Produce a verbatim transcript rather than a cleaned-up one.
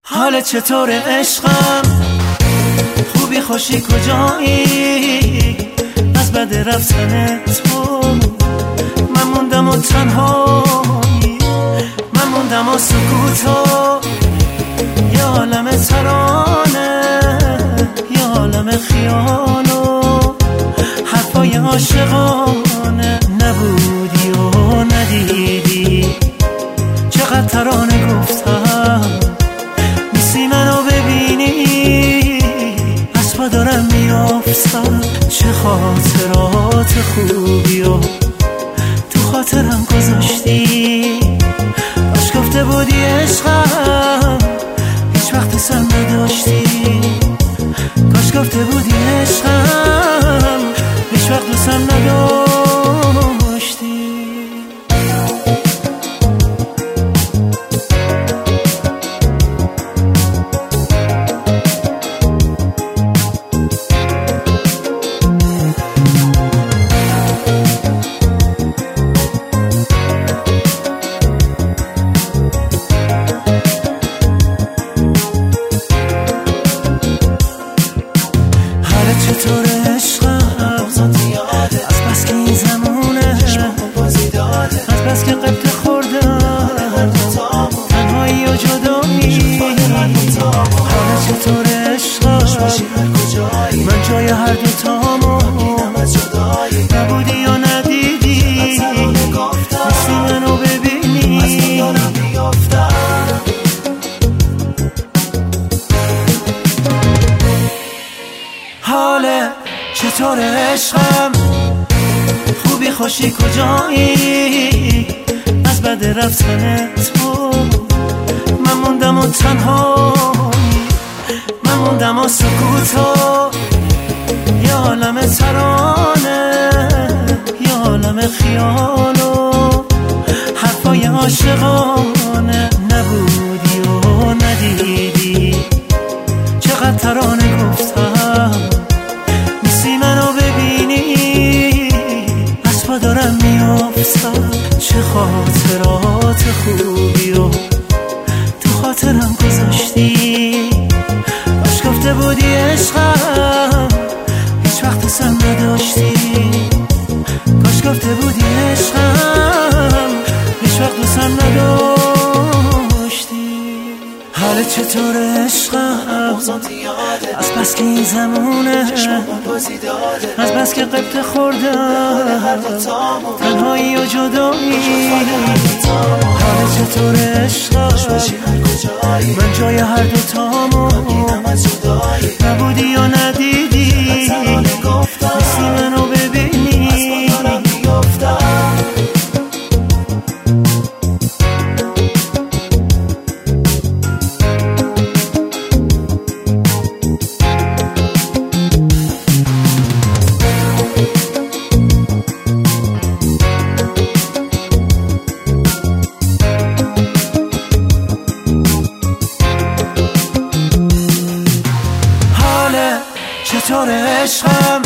حالت چطور عشقم؟ خوبی خوشی کجایی؟ از بد رفتن تو من موندم و تنهایی، من موندم و سکوتا، یه عالم ترانه، یه عالم خیال و حرفای عاشقانه. نبودی و ندیدی چقدر ترانه گفتم، نیستی منو ببینی از پا دارم میافتم. چه خاطرات خوبی و تو خاطرم گذاشتی، کاش گفته بودی عشقم هیچ وقت سر نداشتی، کاش گفته بودی عشقم هیچ وقت سر نداشتی. چطور عشقم؟ از بس که این زمونه، از بس که قبط خوردم تنهایی و جدایی. حالا چطور عشقم؟ من جای هر دوتامو نبودی یا ندیدی، نیستی منو ببینی. حاله چطور عشقم؟ خوبی خوشی کجایی؟ از بد رفتن تو من موندم و تنهایی، من موندم و سکوتا، یه عالم ترانه، یه عالم خیال و حرفای عاشقانه. نبودی و ندیدی چقدر ترانه گفتم، نیستی منو ببینی از پا دارم میافتم. چه خاطرات خوبی و تو خاطرم گذاشتی، کاش گفته بودی عشقم هیچ وقت سر نداشتی، کاش گفته بودی عشقم هیچ وقت سر نداشتی. حالت چطور عشقم؟ از بس که این زمونه، از بس که قبط خوردم تنهایی و جدایی. حالت چطور عشقم؟ من جای هر دوتامو نبودی یا ندیدی، نیستی منو ببینی. چطور عشقم؟